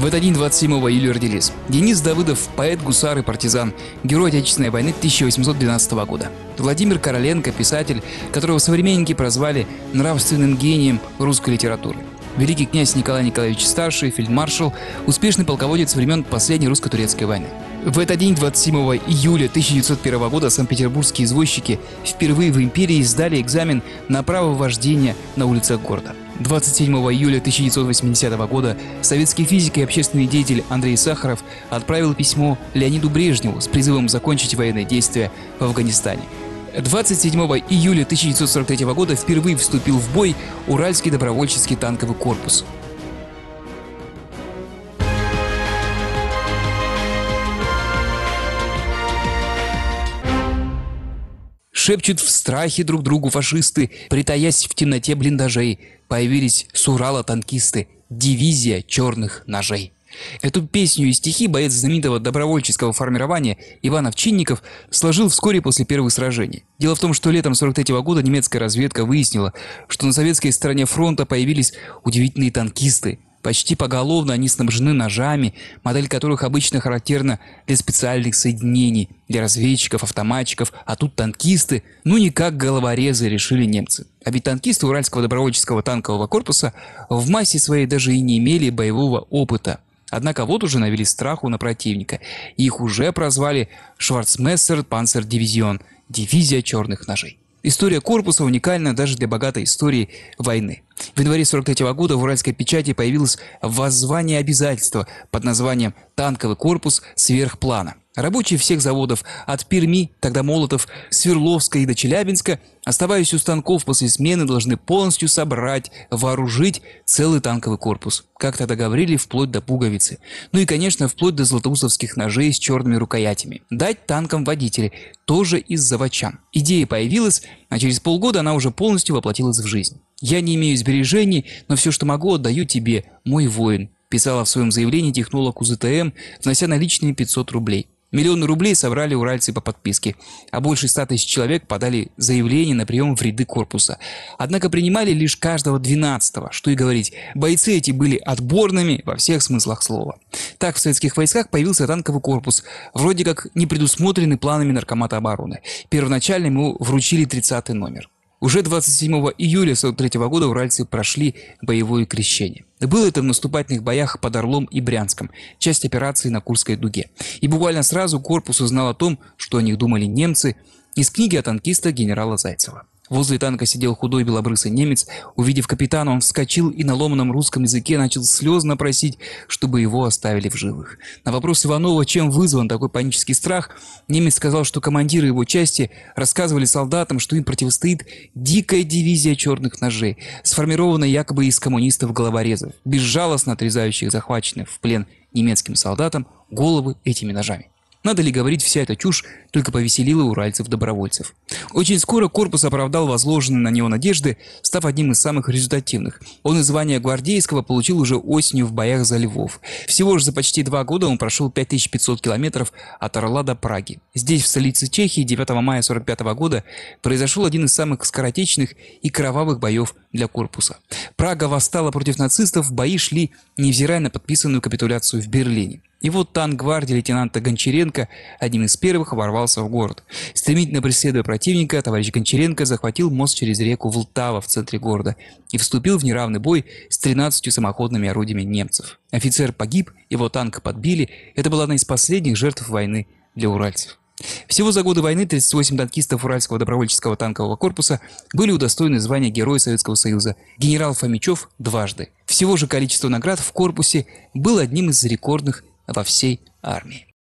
В этот день, 27 июля, родились Денис Давыдов, поэт, гусар и партизан, герой Отечественной войны 1812 года. Владимир Короленко, писатель, которого современники прозвали нравственным гением русской литературы. Великий князь Николай Николаевич Старший, фельдмаршал, успешный полководец времен последней русско-турецкой войны. В этот день, 27 июля 1901 года, санкт-петербургские извозчики впервые в империи сдали экзамен на право вождения на улицах города. 27 июля 1980 года советский физик и общественный деятель Андрей Сахаров отправил письмо Леониду Брежневу с призывом закончить военные действия в Афганистане. 27 июля 1943 года впервые вступил в бой Уральский добровольческий танковый корпус. Шепчут в страхе друг другу фашисты, притаясь в темноте блиндажей. Появились с Урала танкисты, дивизия черных ножей. Эту песню и стихи боец знаменитого добровольческого формирования Иван Овчинников сложил вскоре после первых сражений. Дело в том, что летом 1943 года немецкая разведка выяснила, что на советской стороне фронта появились удивительные танкисты. Почти поголовно они снабжены ножами, модель которых обычно характерна для специальных соединений, для разведчиков, автоматчиков, а тут танкисты, ну не как головорезы, решили немцы. А ведь танкисты Уральского добровольческого танкового корпуса в массе своей даже и не имели боевого опыта. Однако вот уже навели страху на противника. Их уже прозвали Шварцмессер Панцердивизион, дивизия черных ножей. История корпуса уникальна даже для богатой истории войны. В январе 1943 года в уральской печати появилось воззвание обязательства под названием «Танковый корпус сверхплана». Рабочие всех заводов от Перми, тогда Молотов, Свердловска и до Челябинска, оставаясь у станков после смены, должны полностью собрать, вооружить целый танковый корпус. Как тогда говорили, вплоть до пуговицы. Ну и, конечно, вплоть до златоустовских ножей с черными рукоятями. Дать танкам водителей, тоже из заводчан. Идея появилась, а через полгода она уже полностью воплотилась в жизнь. «Я не имею сбережений, но все, что могу, отдаю тебе, мой воин», писала в своем заявлении технолог УЗТМ, внося наличные 500 рублей. Миллионы рублей собрали уральцы по подписке, а больше 100 тысяч человек подали заявление на прием в ряды корпуса. Однако принимали лишь каждого 12-го, что и говорить, бойцы эти были отборными во всех смыслах слова. Так в советских войсках появился танковый корпус, вроде как не предусмотренный планами Наркомата обороны. Первоначально ему вручили 30-й номер. Уже 27 июля 1943 года уральцы прошли боевое крещение. Было это в наступательных боях под Орлом и Брянском, часть операции на Курской дуге. И буквально сразу корпус узнал о том, что о них думали немцы, из книги о танкистах генерала Зайцева. Возле танка сидел худой белобрысый немец. Увидев капитана, он вскочил и на ломаном русском языке начал слезно просить, чтобы его оставили в живых. На вопрос Иванова, чем вызван такой панический страх, немец сказал, что командиры его части рассказывали солдатам, что им противостоит дикая дивизия черных ножей, сформированная якобы из коммунистов-головорезов, безжалостно отрезающих захваченных в плен немецким солдатам головы этими ножами. Надо ли говорить, вся эта чушь только повеселила уральцев-добровольцев. Очень скоро корпус оправдал возложенные на него надежды, став одним из самых результативных. Он и звание гвардейского получил уже осенью в боях за Львов. Всего же за почти 2 года он прошел 5500 километров от Орла до Праги. Здесь, в столице Чехии, 9 мая 1945 года произошел один из самых скоротечных и кровавых боев для корпуса. Прага восстала против нацистов, бои шли, невзирая на подписанную капитуляцию в Берлине. И вот танк гвардии лейтенанта Гончаренко одним из первых ворвался в город. Стремительно преследуя противника, товарищ Гончаренко захватил мост через реку Влтава в центре города и вступил в неравный бой с 13 самоходными орудиями немцев. Офицер погиб, его танк подбили. Это была одна из последних жертв войны для уральцев. Всего за годы войны 38 танкистов Уральского добровольческого танкового корпуса были удостоены звания Героя Советского Союза, генерал Фомичев дважды. Всего же количество наград в корпусе было одним из рекордных во всей армии.